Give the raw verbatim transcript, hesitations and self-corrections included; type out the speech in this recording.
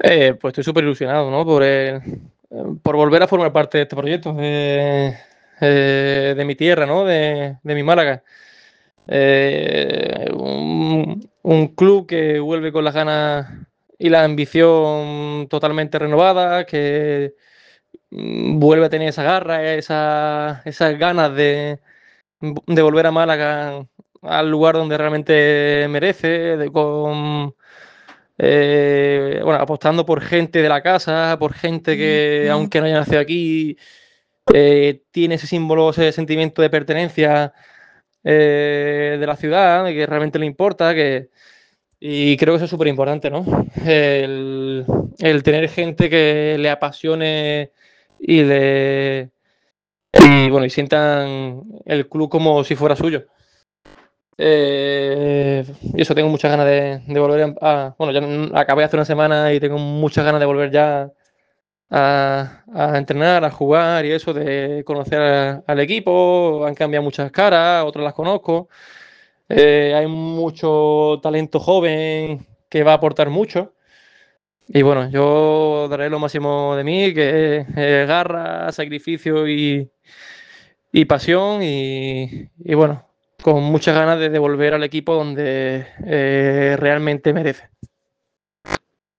Eh, pues estoy súper ilusionado, ¿no? Por, el- por volver a formar parte de este proyecto, de, eh, de mi tierra, ¿no? De, de mi Málaga. Eh, un, un club que vuelve con las ganas y la ambición totalmente renovada, que mm, vuelve a tener esa garra, esa, esas ganas de, de volver a Málaga al lugar donde realmente merece, de, con eh, bueno, apostando por gente de la casa, por gente que, aunque no haya nacido aquí, eh, tiene ese símbolo, ese sentimiento de pertenencia eh, de la ciudad, de que realmente le importa, que, y creo que eso es súper importante, ¿no? El, el tener gente que le apasione y le y bueno, y sientan el club como si fuera suyo. Eh, y eso, tengo muchas ganas de, de volver a, a- Bueno, ya acabé hace una semana y tengo muchas ganas de volver ya a, a entrenar, a jugar y eso, de conocer a- al equipo. Han cambiado muchas caras, otras las conozco. Eh, hay mucho talento joven que va a aportar mucho. Y bueno, yo daré lo máximo de mí, que es eh, garra, sacrificio y, y pasión. Y, y bueno, con muchas ganas de devolver al equipo donde eh, realmente merece.